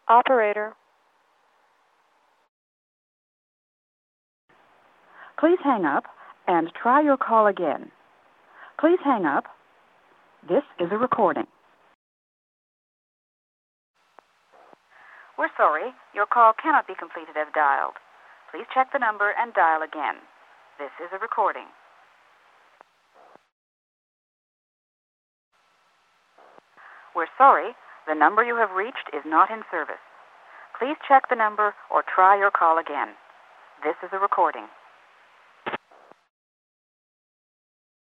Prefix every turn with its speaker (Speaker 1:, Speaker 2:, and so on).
Speaker 1: Operator.
Speaker 2: Please hang up and try your call again. Please hang up. This is a recording. We're sorry. Your call cannot be completed as dialed. Please check the number and dial again. This is a recording. We're sorry. The number you have reached is not in service. Please check the number or try your call again. This is a recording.